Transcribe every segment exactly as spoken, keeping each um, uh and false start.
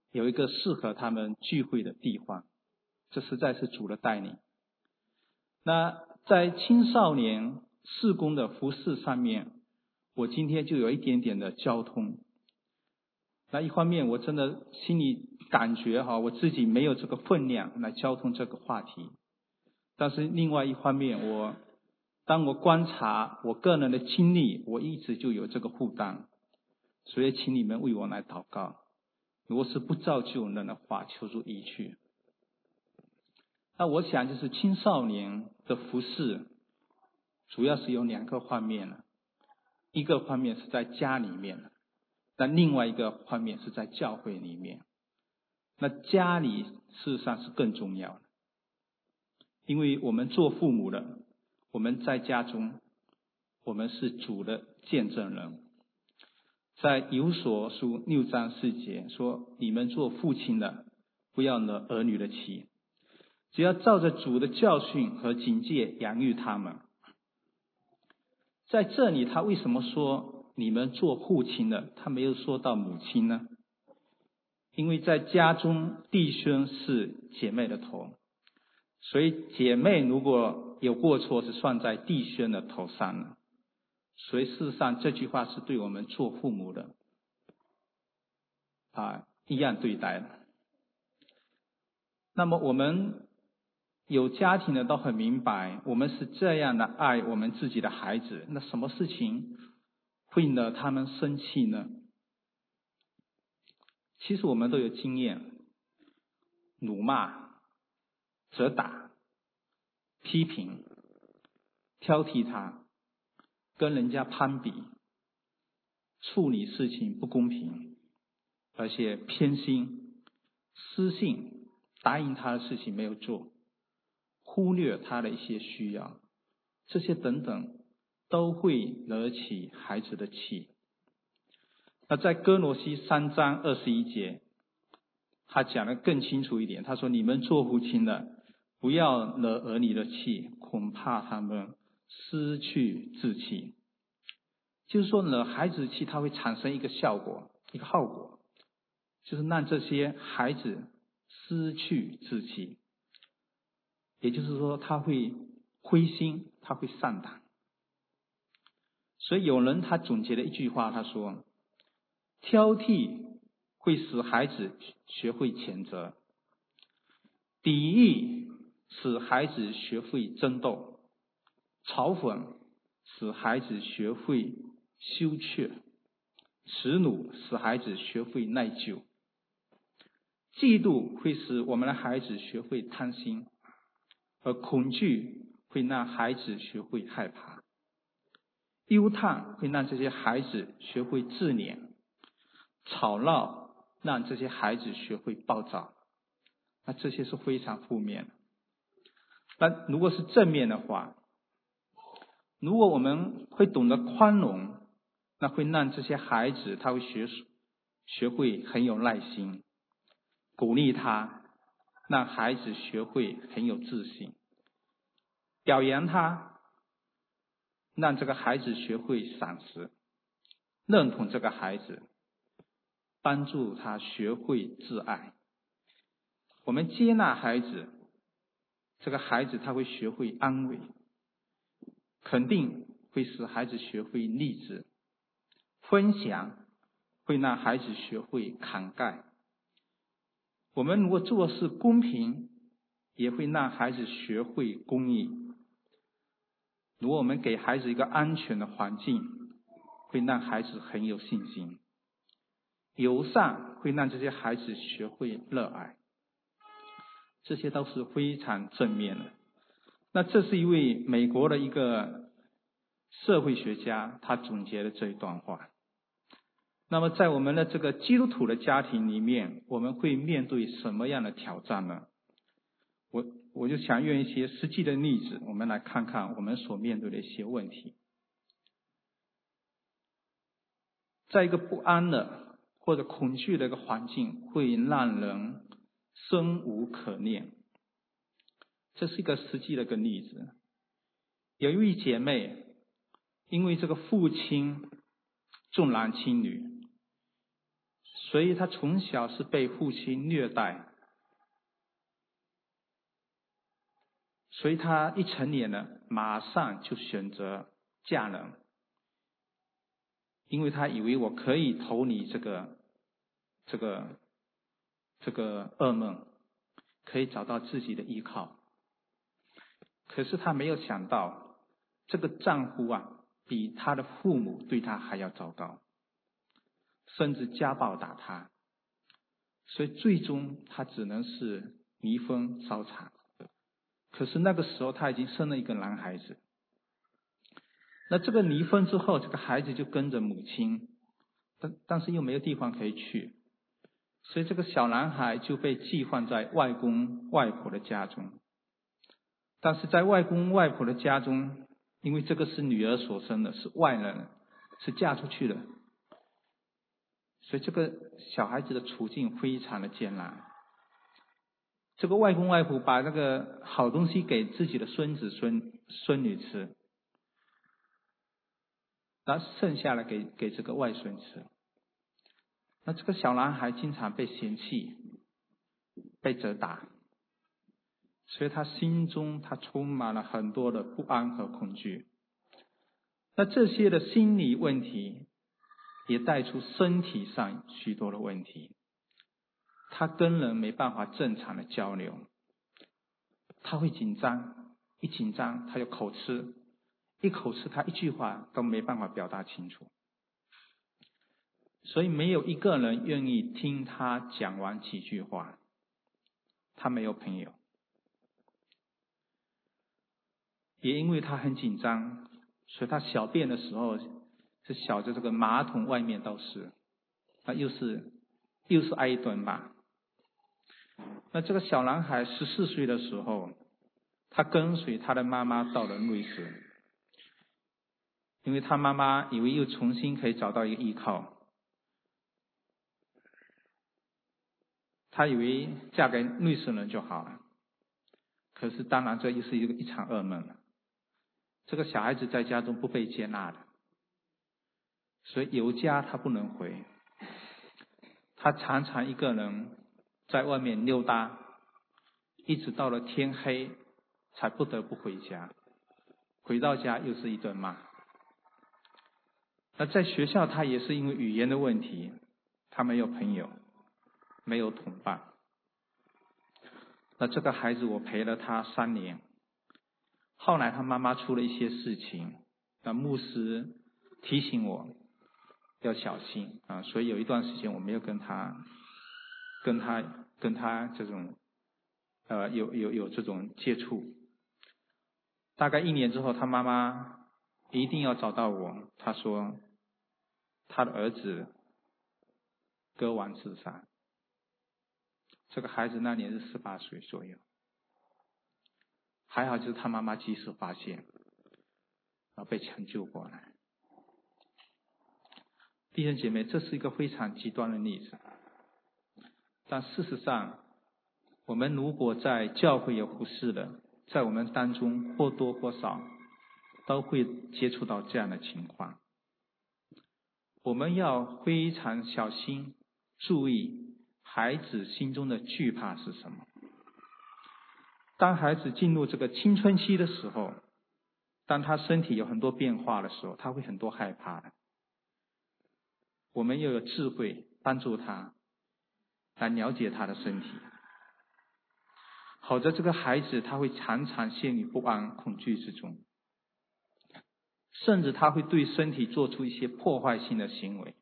有一个适合他们聚会的地方，这实在是主的带领。那在青少年事工的服事上面，我今天就有一点点的交通。那一方面我真的心里感觉哈，我自己没有这个分量来交通这个话题，但是另外一方面，我当我观察我个人的经历，我一直就有这个负担，所以请你们为我来祷告。如果是不造就人的话，求主移去。那我想就是青少年的服事主要是有两个方面了，一个方面是在家里面，那另外一个方面是在教会里面。那家里事实上是更重要的，因为我们做父母的，我们在家中，我们是主的见证人。在以弗所书六章四节说，你们做父亲的不要惹儿女的气，只要照着主的教训和警戒养育他们。在这里他为什么说你们做父亲的，他没有说到母亲呢？因为在家中弟兄是姐妹的头，所以姐妹如果有过错是算在弟兄的头上了。所以事实上这句话是对我们做父母的啊一样对待的。那么我们有家庭的都很明白，我们是这样的爱我们自己的孩子，那什么事情会惹他们生气呢？其实我们都有经验，辱骂、责打、批评、挑剔他，跟人家攀比，处理事情不公平，而且偏心、私信，答应他的事情没有做，忽略他的一些需要，这些等等都会惹起孩子的气。那在哥罗西三章二十一节，他讲得更清楚一点，他说你们做父亲的不要惹儿女的气，恐怕他们失去志气。就是说惹孩子气，它会产生一个效果，一个后果，就是让这些孩子失去志气，也就是说他会灰心，他会丧胆。所以有人他总结了一句话，他说挑剔会使孩子学会谴责，敌意使孩子学会争斗，嘲讽使孩子学会羞怯，耻辱使孩子学会内疚，嫉妒会使我们的孩子学会贪心，而恐惧会让孩子学会害怕，忧叹会让这些孩子学会自怜，吵闹让这些孩子学会暴躁。那这些是非常负面的。那如果是正面的话，如果我们会懂得宽容，那会让这些孩子他会学学会很有耐心，鼓励他，让孩子学会很有自信，表扬他，让这个孩子学会赏识，认同这个孩子，帮助他学会自爱。我们接纳孩子，这个孩子他会学会安慰，肯定会使孩子学会励志，分享会让孩子学会慷慨。我们如果做事公平，也会让孩子学会公义。如果我们给孩子一个安全的环境，会让孩子很有信心。友善会让这些孩子学会热爱，这些都是非常正面的。那这是一位美国的一个社会学家，他总结了这一段话。那么在我们的这个基督徒的家庭里面，我们会面对什么样的挑战呢？我我就想用一些实际的例子，我们来看看我们所面对的一些问题。在一个不安的或者恐惧的一个环境，会让人生无可恋。这是一个实际的一个例子。有一位姐妹，因为这个父亲重男轻女， 所以他从小是被父亲虐待，所以他一成年了，马上就选择嫁人，因为他以为我可以投你这个这个这个噩梦，可以找到自己的依靠。可是他没有想到，这个丈夫啊，比他的父母对他还要糟糕，甚至家暴打他，所以最终他只能是离婚烧产。可是那个时候他已经生了一个男孩子，那这个离婚之后，这个孩子就跟着母亲，但但是又没有地方可以去，所以这个小男孩就被寄放在外公外婆的家中。但是在外公外婆的家中，因为这个是女儿所生的，是外人，是嫁出去的，所以这个小孩子的处境非常的艰难。这个外公外婆把那个好东西给自己的孙子孙孙女吃，然后剩下的给给这个外孙吃。那这个小男孩经常被嫌弃，被责打，所以他心中他充满了很多的不安和恐惧。那这些的心理问题也带出身体上许多的问题，他跟人没办法正常的交流，他会紧张，一紧张他就口吃，一口吃他一句话都没办法表达清楚，所以没有一个人愿意听他讲完几句话。他没有朋友，也因为他很紧张，所以他小便的时候是小着这个马桶外面都是，他又是又是挨一顿骂。那这个小男孩十四岁的时候，他跟随他的妈妈到了瑞士，因为他妈妈以为又重新可以找到一个依靠，他以为嫁给瑞士人就好了。可是当然这又是一个一场噩梦了，这个小孩子在家中不被接纳的，所以有家他不能回，他常常一个人在外面溜达，一直到了天黑才不得不回家，回到家又是一顿骂。那在学校他也是因为语言的问题，他没有朋友，没有同伴。那这个孩子我陪了他三年，后来他妈妈出了一些事情，那牧师提醒我要小心啊，所以有一段时间我没有跟他跟他跟他这种呃有有有这种接触。大概一年之后，他妈妈一定要找到我，他说他的儿子割腕自杀。这个孩子那年是十八岁左右，还好就是他妈妈及时发现，然后被抢救过来。弟兄姐妹，这是一个非常极端的例子，但事实上我们如果在教会有服侍的，在我们当中或多或少都会接触到这样的情况。我们要非常小心注意孩子心中的惧怕是什么。当孩子进入这个青春期的时候，当他身体有很多变化的时候，他会很多害怕的。我们要有智慧帮助他来了解他的身体，否则这个孩子他会常常陷于不安恐惧之中，甚至他会对身体做出一些破坏性的行为。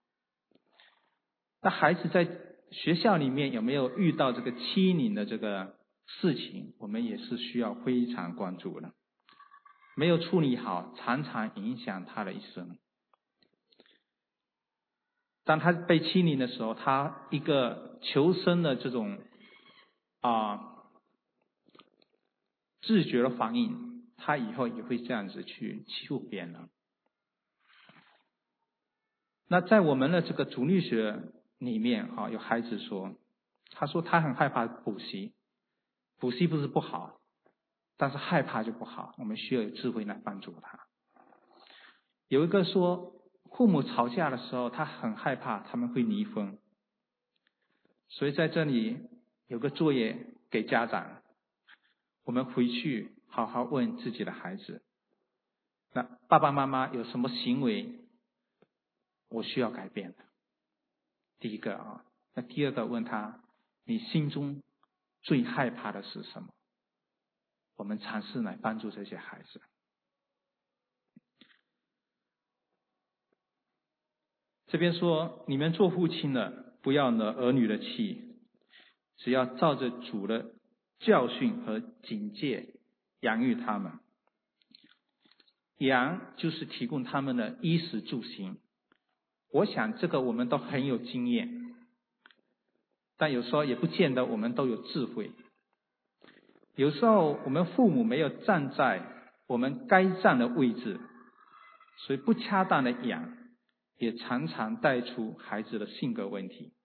那孩子在学校里面有没有遇到这个欺凌的这个事情，我们也是需要非常关注的。没有处理好，常常影响他的一生。当他被欺凌的时候，他一个求生的这种啊自觉的反应，他以后也会这样子去欺负别人。那在我们的这个主力学里面啊，有孩子说，他说他很害怕补习，补习不是不好，但是害怕就不好，我们需要有智慧来帮助他。有一个说父母吵架的时候，他很害怕他们会离婚， 所以在这里有个作业给家长，我们回去好好问自己的孩子，那爸爸妈妈有什么行为我需要改变的？第一个啊，那第二个问他，你心中最害怕的是什么？我们尝试来帮助这些孩子。这边说，你们做父亲的不要惹儿女的气，只要照着主的教训和警戒养育他们。养就是提供他们的衣食住行，我想这个我们都很有经验，但有时候也不见得我们都有智慧。有时候我们父母没有站在我们该站的位置，所以不恰当的养也常常带出孩子的性格问题。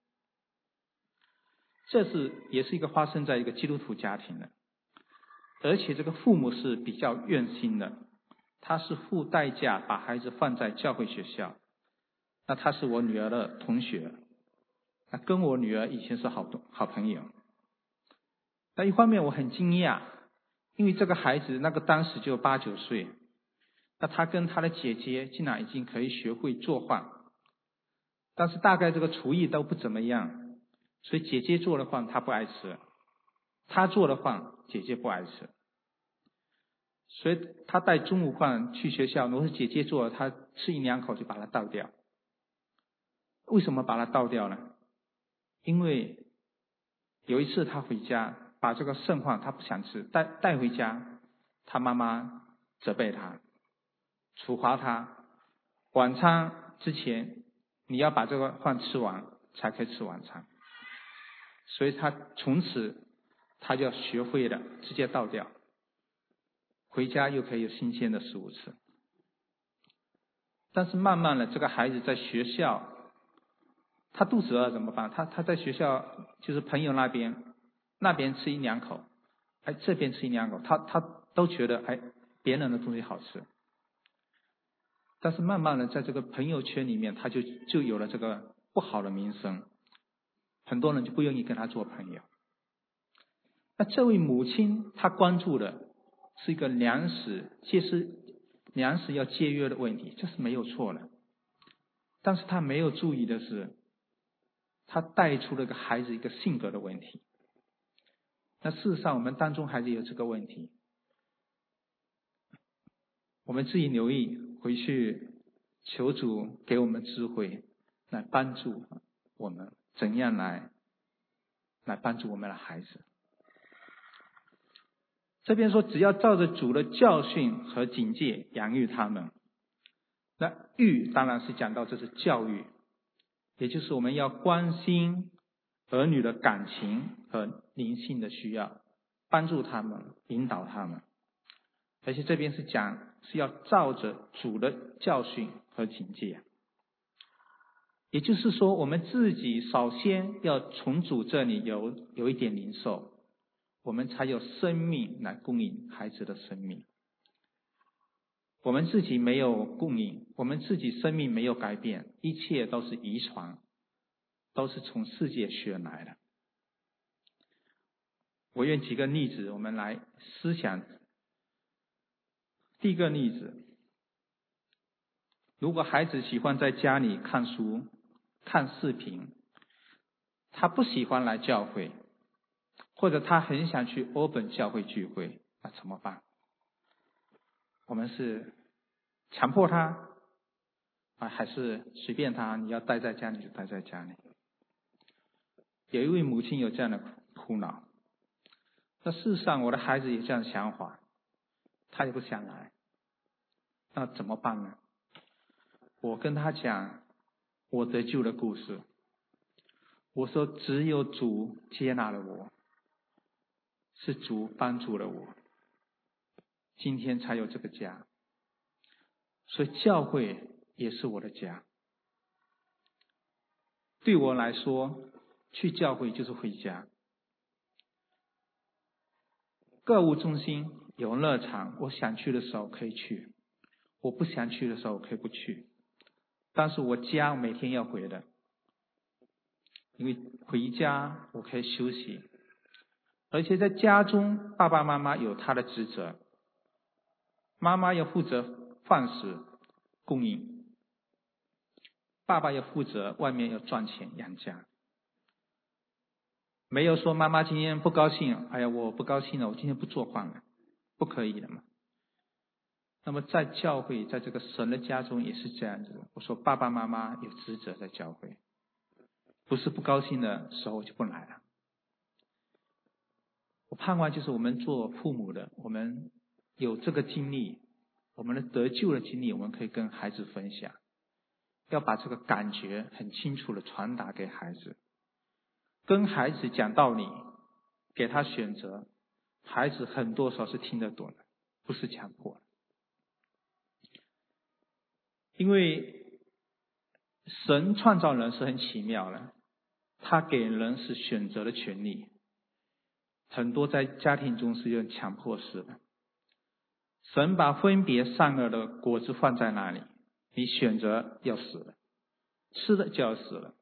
这是也是一个发生在一个基督徒家庭的，而且这个父母是比较愿心的，他是付代价把孩子放在教会学校。那他是我女儿的同学，那跟我女儿以前是好好朋友。那一方面我很惊讶，因为这个孩子那个当时就八九岁，那他跟他的姐姐竟然已经可以学会做饭，但是大概这个厨艺都不怎么样，所以姐姐做的饭他不爱吃，他做的饭姐姐不爱吃，所以他带中午饭去学校，如果是姐姐做的，他吃一两口就把它倒掉。为什么把它倒掉呢？因为有一次他回家把这个剩饭他不想吃，带带回家，他妈妈责备他，处罚他，晚餐之前你要把这个饭吃完才可以吃晚餐。所以他从此他就要学会了直接倒掉，回家又可以有新鲜的食物吃。但是慢慢的这个孩子在学校，他肚子饿怎么办？他他在学校就是朋友那边那边吃一两口，哎这边吃一两口，他他都觉得哎别人的东西好吃。但是慢慢的在这个朋友圈里面，他就就有了这个不好的名声，很多人就不愿意跟他做朋友。那这位母亲她关注的是一个粮食节食粮食要节约的问题，这是没有错的。但是她没有注意的是，她带出了个孩子一个性格的问题。那事实上我们当中还是有这个问题，我们自己留意回去，求主给我们智慧来帮助我们怎样来来帮助我们的孩子。这边说只要照着主的教训和警戒养育他们，那育当然是讲到这是教育，也就是我们要关心儿女的感情和灵性的需要，帮助他们，引导他们。而且这边是讲是要照着主的教训和警戒，也就是说我们自己首先要从主这里有有一点领受，我们才有生命来供应孩子的生命。我们自己没有供应，我们自己生命没有改变，一切都是遗传，都是从世界学来的。我愿举个例子，我们来思想。第一个例子，如果孩子喜欢在家里看书、看视频，他不喜欢来教会，或者他很想去欧本教会聚会，那怎么办？我们是强迫他啊，还是随便他？你要待在家里就待在家里。有一位母亲有这样的苦恼，那事实上我的孩子有这样的想法，他也不想来，那怎么办呢？我跟他讲我得救的故事，我说只有主接纳了我，是主帮助了我，今天才有这个家，所以教会也是我的家。对我来说，去教会就是回家。购物中心、游乐场，我想去的时候可以去，我不想去的时候可以不去。但是我家每天要回的，因为回家我可以休息，而且在家中爸爸妈妈有他的职责，妈妈要负责饭食供应，爸爸要负责外面要赚钱养家。没有说妈妈今天不高兴，哎呀我不高兴了，我今天不做饭了，不可以的嘛。那么在教会，在这个神的家中也是这样子。我说爸爸妈妈有职责在教会，不是不高兴的时候就不来了。我盼望就是我们做父母的，我们有这个经历，我们的得救的经历，我们可以跟孩子分享，要把这个感觉很清楚的传达给孩子，跟孩子讲道理，给他选择，孩子很多时候是听得懂的，不是强迫的。因为神创造人是很奇妙的，他给人是选择的权利，很多在家庭中是用强迫式的。神把分别善恶的果子放在那里，你选择要死了，吃了就要死了，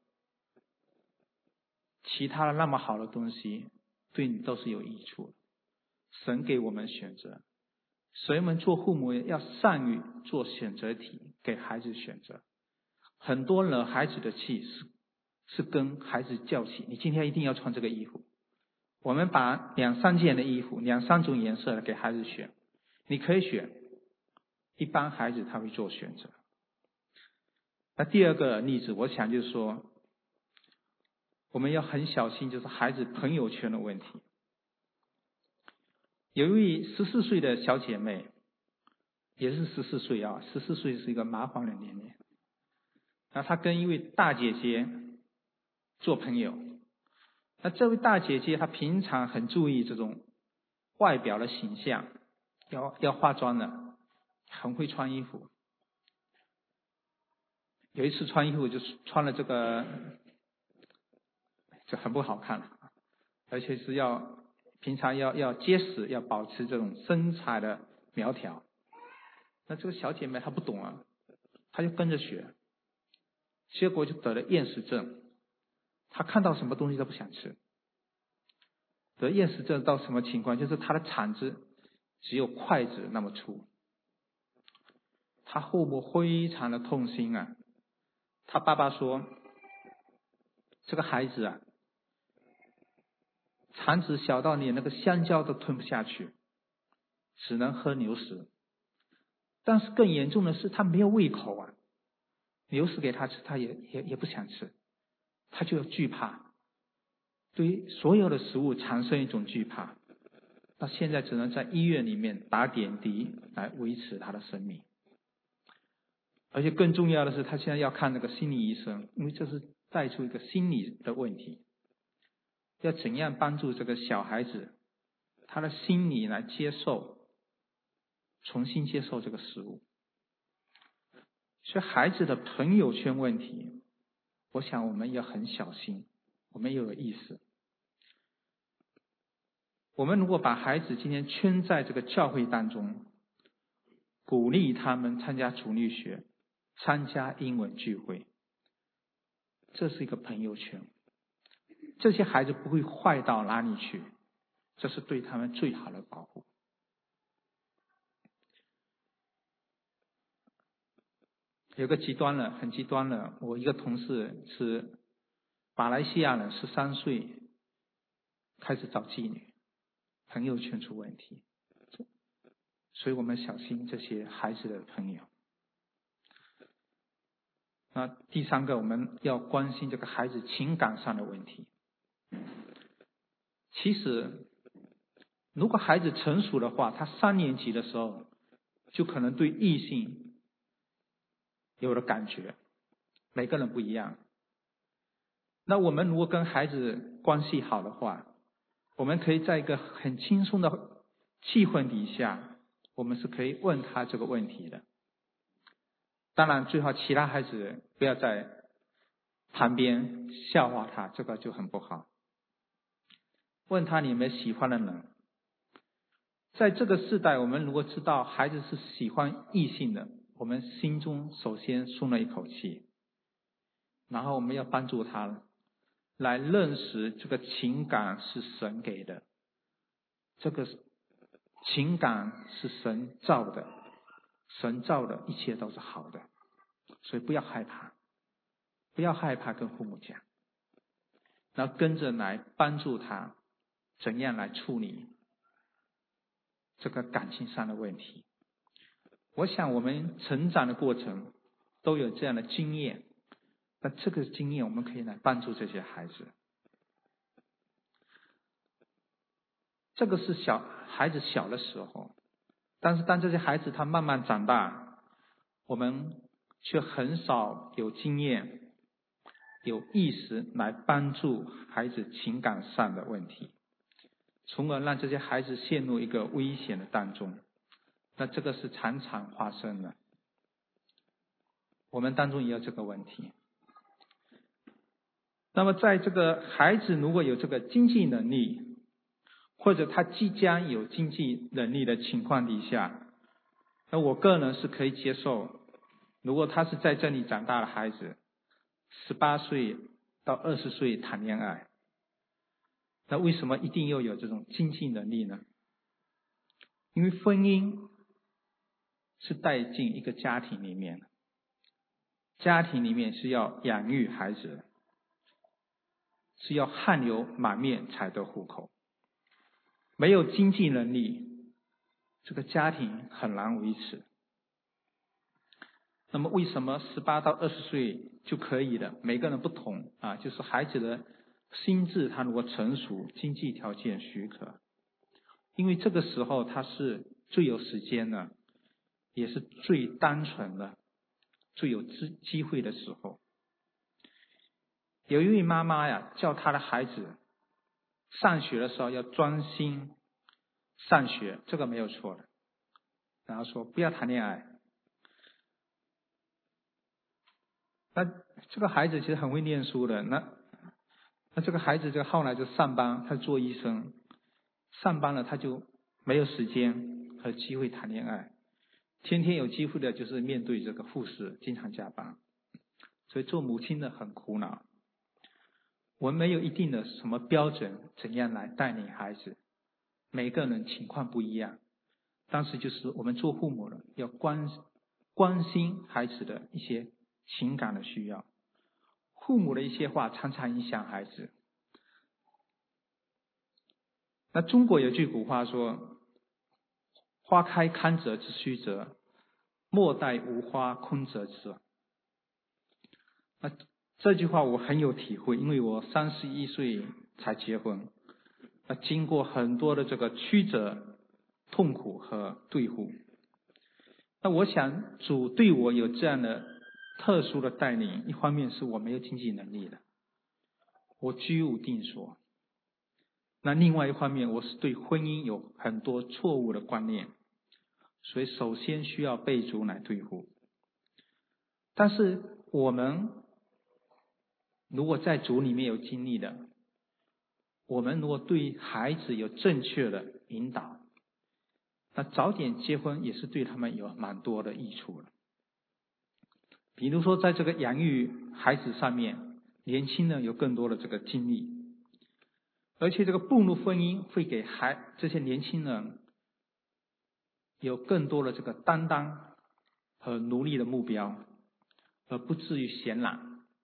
其他的那么好的东西对你都是有益处的。神给我们选择，所以我们做父母要善于做选择题，给孩子选择。很多惹孩子的气是是跟孩子叫起，你今天一定要穿这个衣服。我们把两三件的衣服，两三种颜色的给孩子选，你可以选，一般孩子他会做选择。那第二个例子，我想就是说，我们要很小心，就是孩子朋友圈的问题。有一位十四岁的小姐妹，也是十四岁啊，十四岁是一个麻烦的年龄。那她跟一位大姐姐做朋友，那这位大姐姐她平常很注意这种外表的形象，要要化妆的，很会穿衣服。有一次穿衣服就穿了这个，就很不好看，而且是要平常要要结实，要保持这种身材的苗条。那这个小姐妹她不懂啊，她就跟着学，结果就得了厌食症。她看到什么东西都不想吃。得厌食症到什么情况？就是她的铲子只有筷子那么粗。她父母非常的痛心啊。她爸爸说，这个孩子啊，铲子小到连那个香蕉都吞不下去，只能喝牛食。但是更严重的是，他没有胃口啊，牛食给他吃，他也也也不想吃，他就惧怕，对于所有的食物产生一种惧怕。那现在只能在医院里面打点滴来维持他的生命。而且更重要的是，他现在要看那个心理医生，因为这是带出一个心理的问题，要怎样帮助这个小孩子他的心理来接受，重新接受这个食物。所以孩子的朋友圈问题，我想我们要很小心，我们要有意识。我们如果把孩子今天圈在这个教会当中，鼓励他们参加主日学，参加英文聚会，这是一个朋友圈，这些孩子不会坏到哪里去，这是对他们最好的保护。有个极端了，很极端了，我一个同事是马来西亚人，十三岁开始找妓女，朋友圈出问题，所以我们小心这些孩子的朋友。那第三个，我们要关心这个孩子情感上的问题。其实如果孩子成熟的话，他三年级的时候就可能对异性有了感觉，每个人不一样。那我们如果跟孩子关系好的话，我们可以在一个很轻松的气氛底下，我们是可以问他这个问题的。当然最好其他孩子不要在旁边笑话他，这个就很不好。问他你有没有喜欢的人。在这个世代，我们如果知道孩子是喜欢异性的，我们心中首先松了一口气，然后我们要帮助他， 来认识这个情感是神给的，这个情感是神造的，神造的一切都是好的，所以不要害怕，不要害怕跟父母讲，然后跟着来帮助他怎样来处理这个感情上的问题。我想我们成长的过程都有这样的经验，那这个经验我们可以来帮助这些孩子。这个是小孩子小的时候，但是当这些孩子他慢慢长大，我们却很少有经验有意识来帮助孩子情感上的问题，从而让这些孩子陷入一个危险的当中。那这个是常常发生的，我们当中也有这个问题。那么在这个孩子如果有这个经济能力，或者他即将有经济能力的情况底下，那我个人是可以接受，如果他是在这里长大的孩子，十八岁到二十岁谈恋爱，那为什么一定要有这种经济能力呢？因为婚姻是带进一个家庭里面，家庭里面是要养育孩子，是要汗流满面才得糊口。没有经济能力，这个家庭很难维持。那么为什么十八到二十岁就可以了？每个人不同啊，就是孩子的心智他如果成熟，经济条件许可，因为这个时候他是最有时间的，也是最单纯的，最有机会的时候。有一位妈妈呀，叫她的孩子上学的时候要专心上学，这个没有错的。然后说不要谈恋爱。那这个孩子其实很会念书的，那那这个孩子就后来就上班，他做医生，上班了他就没有时间和机会谈恋爱，天天有机会的就是面对这个护士，经常加班，所以做母亲的很苦恼。我们没有一定的什么标准，怎样来带领孩子，每个人情况不一样，但是就是我们做父母的要关关心孩子的一些情感的需要，父母的一些话常常影响孩子。那中国有句古话说，花开堪折直须折，莫待无花空折枝。那这句话我很有体会，因为我三十一岁才结婚，那经过很多的这个曲折、痛苦和对付。那我想主对我有这样的特殊的带领，一方面是我没有经济能力的，我居无定所；那另外一方面，我是对婚姻有很多错误的观念，所以首先需要被主来对付。但是我们如果在主里面有经历的，我们如果对孩子有正确的引导，那早点结婚也是对他们有蛮多的益处的。比如说在这个养育孩子上面，年轻人有更多的这个精力，而且这个步入婚姻会给孩这些年轻人有更多的这个担当和努力的目标，而不至于闲懒。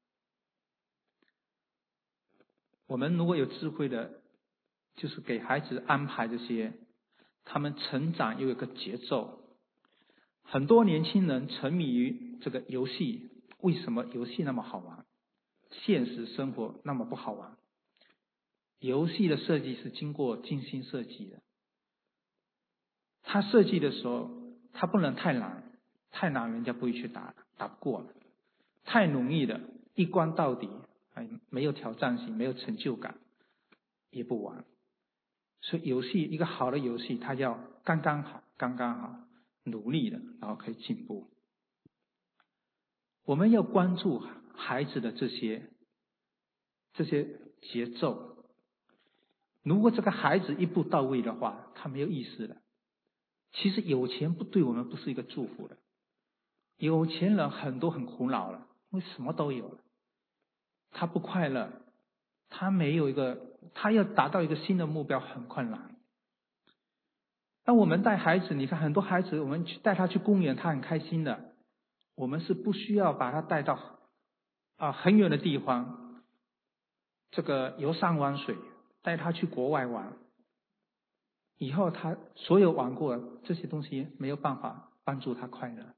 我们如果有智慧的，就是给孩子安排这些，他们成长又有个节奏。很多年轻人沉迷于这个游戏，为什么游戏那么好玩？现实生活那么不好玩？游戏的设计是经过精心设计的，他设计的时候，他不能太难，太难人家不会去打，打不过了；太容易的，一关到底，哎，没有挑战性，没有成就感，也不玩。所以游戏一个好的游戏，它要刚刚好，刚刚好，努力的，然后可以进步。我们要关注孩子的这些这些节奏。如果这个孩子一步到位的话，他没有意思的。其实有钱不对我们不是一个祝福的。有钱人很多很苦恼了，因为什么都有了，他不快乐， 他没有一个，他要达到一个新的目标很困难。那我们带孩子，你看很多孩子，我们去带他去公园，他很开心的。我们是不需要把他带到啊很远的地方，这个游山玩水，带他去国外玩。以后他所有玩过这些东西没有办法帮助他快乐。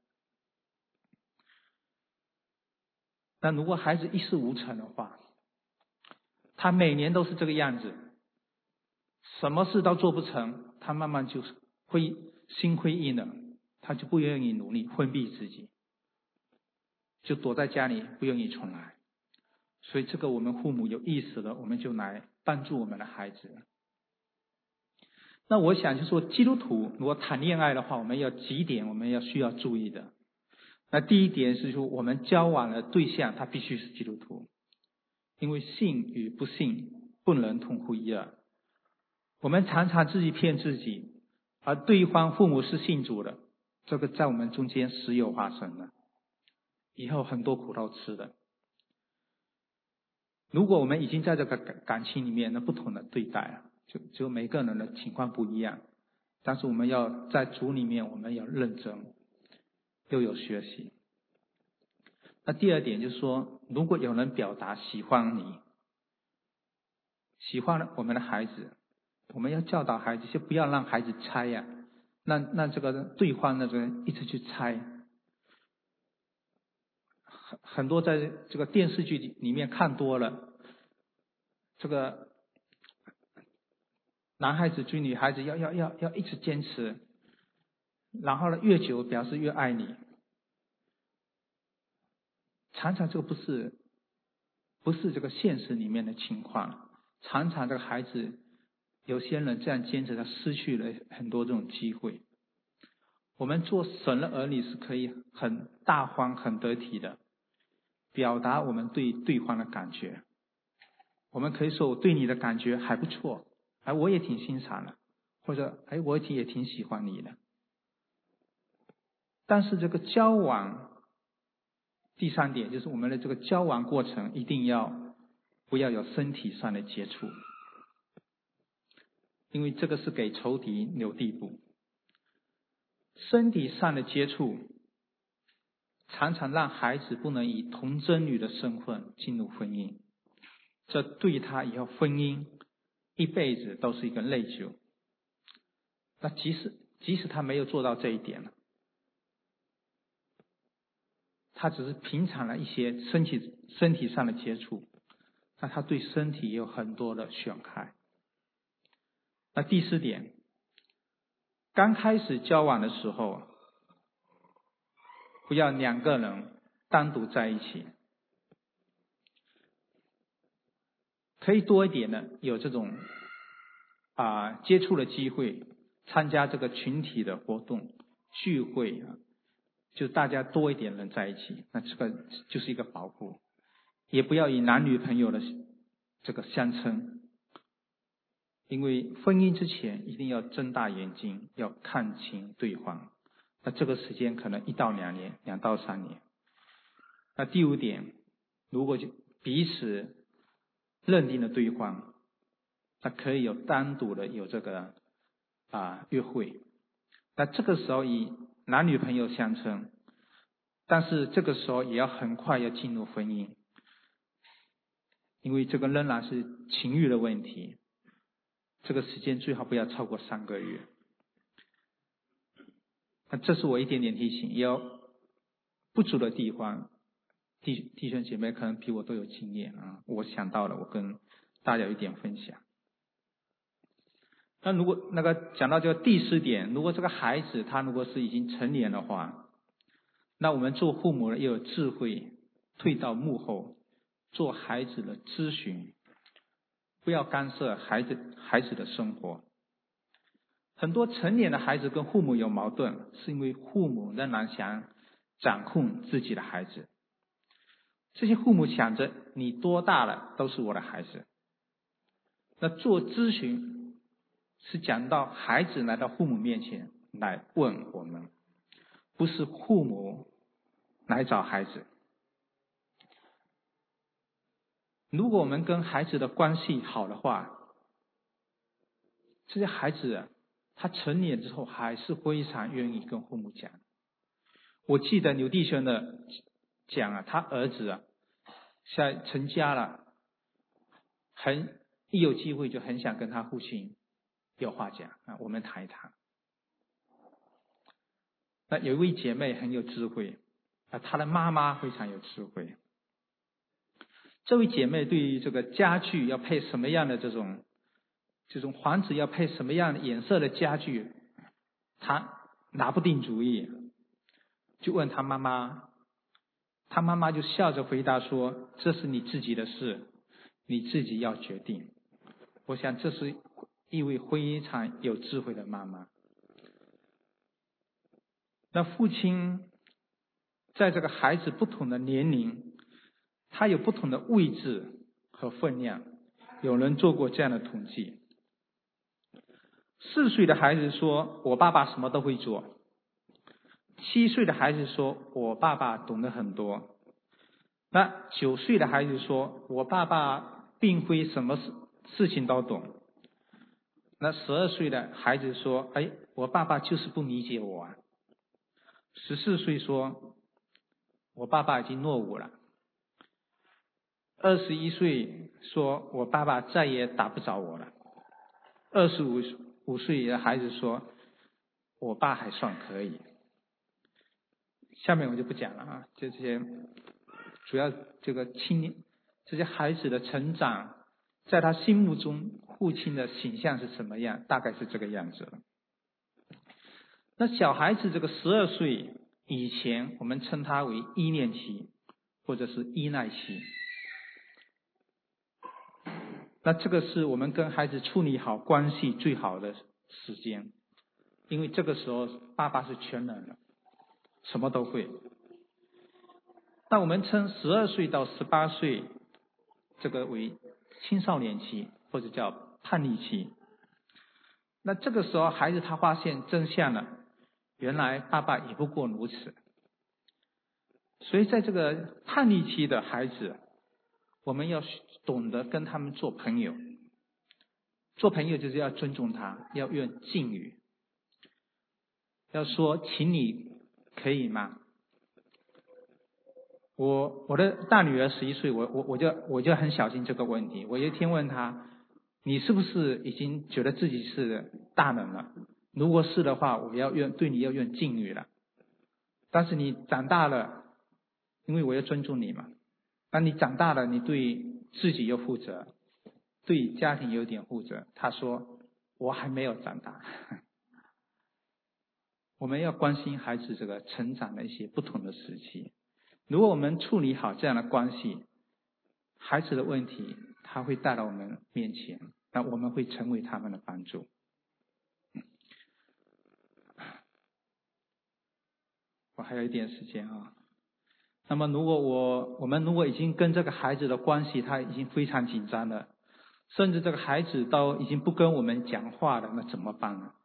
那如果孩子一事无成的话，他每年都是这个样子，什么事都做不成，他慢慢就会心灰意冷，他就不愿意努力，封闭自己，就躲在家里不愿意出来。所以这个我们父母有意识的，我们就来帮助我们的孩子。那我想就说，基督徒如果谈恋爱的话，我们要几点我们要需要注意的。那第一点是说，我们交往的对象他必须是基督徒，因为信与不信不能同负一二。我们常常自己骗自己，而对方父母是信主的，这个在我们中间时有发生的，以后很多苦头吃的。如果我们已经在这个感情里面，那不同的对待啊，就就每个人的情况不一样，但是我们要在主里面，我们要认真，又有学习。那第二点就是说，如果有人表达喜欢你，喜欢我们的孩子，我们要教导孩子，就不要让孩子猜呀、啊，那那这个对方那个一直去猜。很很多在这个电视剧里面看多了，这个男孩子追女孩子要要要要一直坚持，然后呢越久表示越爱你。常常这个不是不是这个现实里面的情况，常常这个孩子有些人这样坚持，他失去了很多这种机会。我们做神的儿女是可以很大方很得体的表达我们对对方的感觉。我们可以说我对你的感觉还不错，哎，我也挺欣赏的，或者哎，我也挺喜欢你的。但是这个交往，第三点就是我们的这个交往过程一定要不要有身体上的接触，因为这个是给仇敌留地步。身体上的接触常常让孩子不能以童贞女的身份进入婚姻，这对他以后婚姻一辈子都是一个内疚。那即使即使他没有做到这一点了，他只是平常的一些身体身体上的接触，那他对身体也有很多的损害。那第四点，刚开始交往的时候，不要两个人单独在一起，可以多一点的有这种啊接触的机会，参加这个群体的活动聚会啊，就大家多一点人在一起，那这个就是一个保护。也不要以男女朋友的这个相称，因为婚姻之前一定要睁大眼睛，要看清对方。那这个时间可能一到两年，两到三年。那第五点，如果就彼此认定了对方，那可以有单独的有这个啊约会。那这个时候以男女朋友相称，但是这个时候也要很快要进入婚姻，因为这个仍然是情欲的问题。这个时间最好不要超过三个月。那这是我一点点提醒，有不足的地方，弟弟兄姐妹可能比我都有经验啊，我想到了，我跟大家有一点分享。那如果那个讲到这个第四点，如果这个孩子他如果是已经成年的话，那我们做父母的要有智慧，退到幕后，做孩子的咨询，不要干涉孩子孩子的生活。很多成年的孩子跟父母有矛盾，是因为父母仍然想掌控自己的孩子。这些父母想着你多大了都是我的孩子。那做咨询是讲到孩子来到父母面前来问我们，不是父母来找孩子。 如果我们跟孩子的关系好的话，这些孩子啊，他成年之后还是非常愿意跟父母讲。我记得刘弟兄的讲啊，他儿子啊，现在成家了，很一有机会就很想跟他父亲有话讲啊，我们谈一谈。那有一位姐妹很有智慧啊，她的妈妈非常有智慧。这位姐妹对于这个家具要配什么样的这种这种房子要配什么样的颜色的家具，她拿不定主意，就问她妈妈，她妈妈就笑着回答说：“这是你自己的事，你自己要决定。”我想这是一位非常有智慧的妈妈。那父亲在这个孩子不同的年龄，他有不同的位置和分量。有人做过这样的统计，四岁的孩子说：“我爸爸什么都会做。”七岁的孩子说：“我爸爸懂得很多。”那九岁的孩子说：“我爸爸并非什么事事情都懂。”那十二岁的孩子说：“哎，我爸爸就是不理解我啊。”十四岁说：“我爸爸已经落伍了。”二十一岁说：“我爸爸再也打不着我了。”二十五五岁的孩子说：“我爸还算可以。”下面我就不讲了啊，这些主要这个青年这些孩子的成长，在他心目中父亲的形象是什么样，大概是这个样子了。那小孩子这个十二岁以前，我们称他为依恋期或者是依赖期。那这个是我们跟孩子处理好关系最好的时间，因为这个时候爸爸是全能的，什么都会。那我们称十二岁到十八岁这个为青少年期或者叫叛逆期。那这个时候孩子他发现真相了，原来爸爸也不过如此。所以在这个叛逆期的孩子，我们要懂得跟他们做朋友。做朋友就是要尊重他，要用敬语，要说请你可以吗？我我的大女儿十一岁，我我我就我就很小心这个问题。我有一天问她，你是不是已经觉得自己是大人了？如果是的话，我要用对你要用敬语了。但是你长大了，因为我要尊重你嘛。那你长大了，你对自己要负责，对家庭有点负责。她说我还没有长大。我们要关心孩子这个成长的一些不同的时期。如果我们处理好这样的关系，孩子的问题他会带到我们面前，那我们会成为他们的帮助。我还有一点时间啊。那么如果我我们如果已经跟这个孩子的关系他已经非常紧张了，甚至这个孩子都已经不跟我们讲话了，那怎么办呢？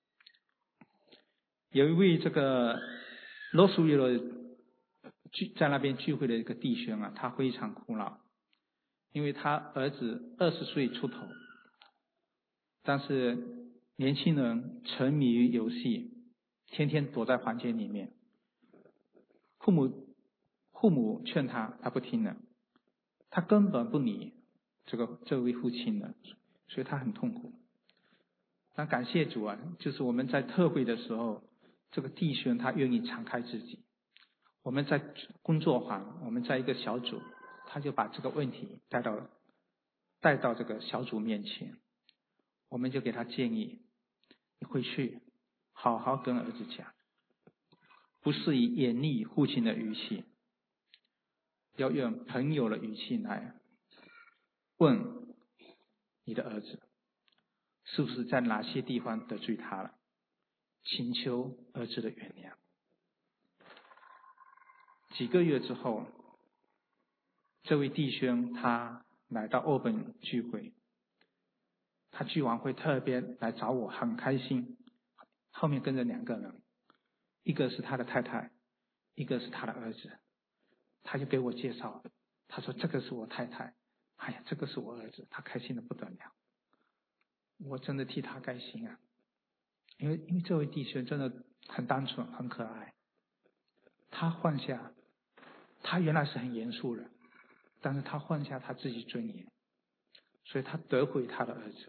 有一位这个罗苏耶的聚在那边聚会的一个弟兄啊，他非常苦恼，因为他儿子二十岁出头，但是年轻人沉迷于游戏，天天躲在房间里面，父母父母劝他，他不听了，他根本不理这个这位父亲的，所以他很痛苦。但感谢主啊，就是我们在特会的时候，这个弟兄他愿意敞开自己。我们在工作坊，我们在一个小组，他就把这个问题带到带到这个小组面前，我们就给他建议，你回去好好跟儿子讲，不是以严厉父亲的语气，要用朋友的语气来问你的儿子，是不是在哪些地方得罪他了，请求儿子的原谅。几个月之后，这位弟兄他来到欧本聚会，他聚完会特别来找我，很开心。后面跟着两个人，一个是他的太太，一个是他的儿子。他就给我介绍，他说这个是我太太， 哎呀，这个是我儿子，他开心的不得了，我真的替他开心啊！因为因为这位弟兄真的很单纯，很可爱，他放下，他原来是很严肃的，但是他放下他自己尊严，所以他得回他的儿子。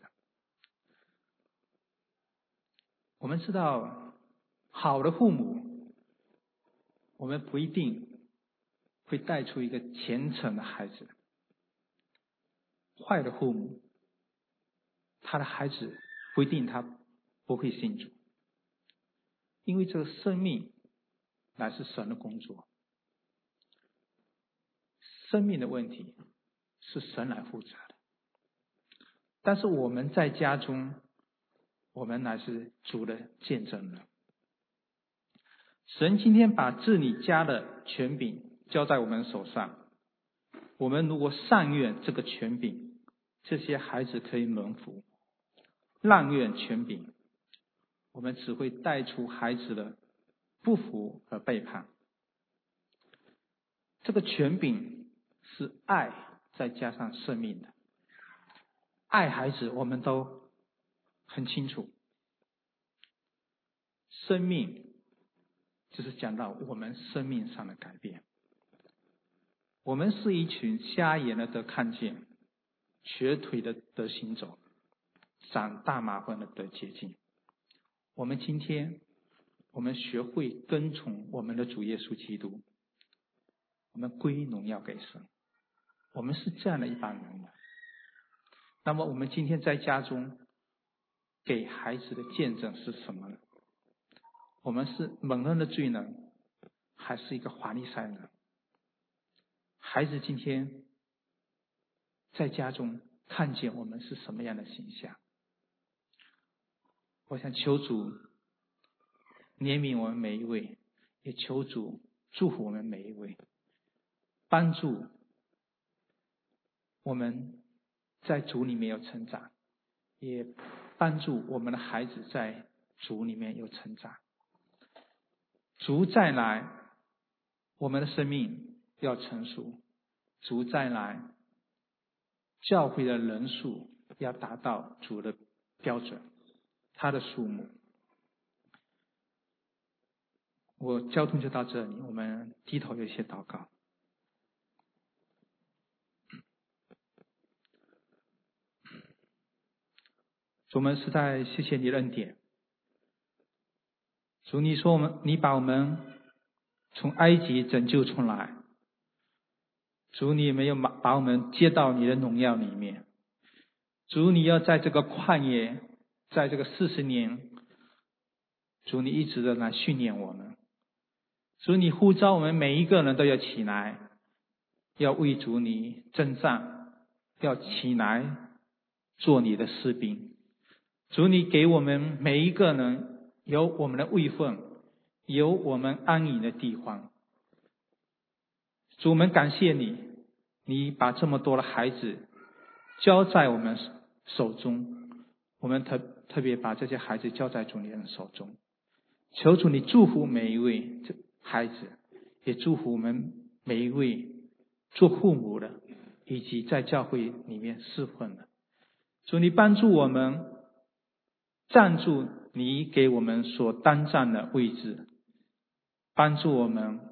我们知道，好的父母，我们不一定会带出一个虔诚的孩子。坏的父母，他的孩子不一定他不会信主，因为这个生命乃是神的工作，生命的问题是神来负责的。但是我们在家中，我们乃是主的见证人。神今天把治理家的权柄交在我们手上，我们如果善用这个权柄，这些孩子可以蒙福；滥用权柄，我们只会带出孩子的不服和背叛。这个权柄是爱再加上生命的，爱孩子我们都很清楚，生命就是讲到我们生命上的改变。我们是一群瞎眼的得看见，瘸腿的得行走，长大麻风的得洁净。我们今天我们学会跟从我们的主耶稣基督，我们归荣耀给神，我们是这样的一帮人的。那么我们今天在家中给孩子的见证是什么呢？我们是蒙恩的罪人，还是一个法利赛人？孩子今天在家中看见我们是什么样的形象？我想求主怜悯我们每一位，也求主祝福我们每一位，帮助我们在主里面有成长，也帮助我们的孩子在主里面有成长。主再来，我们的生命要成熟；主再来，教会的人数要达到主的标准，他的数目。我交通就到这里，我们低头有一些祷告。主，我们实在谢谢你的恩典。主，你说我们，你把我们从埃及拯救出来。主，你没有把我们接到你的荣耀里面。主，你要在这个旷野，在这个四十年，主，你一直的来训练我们。主，你呼召我们每一个人都要起来，要为主你征战，要起来做你的士兵。主，你给我们每一个人有我们的位分，有我们安营的地方。主，我们感谢你，你把这么多的孩子交在我们手中，我们特特别把这些孩子交在主你的手中。求主你祝福每一位孩子，也祝福我们每一位做父母的，以及在教会里面侍奉的。主，你帮助我们站住你给我们所担站的位置，帮助我们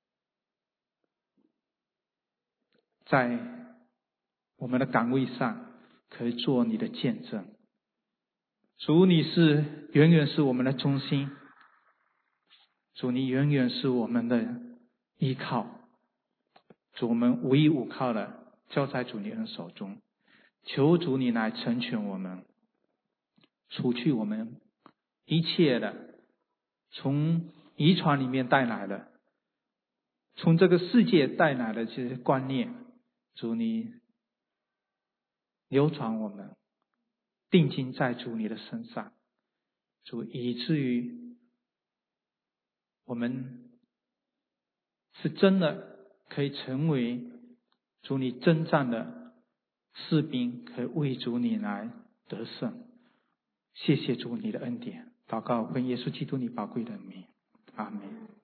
在我们的岗位上可以做你的见证。主，你是永远是我们的中心，主，你永远是我们的依靠。主，我们无依无靠的交在主你的手中，求主你来成全我们，除去我们一切的从遗传里面带来的，从这个世界带来的这些观念。主，你流传我们，定睛在主你的身上。主，以至于我们是真的可以成为主你征战的士兵，可以为主你来得胜。谢谢主你的恩典，祷告奉耶稣基督你宝贵的名，阿们。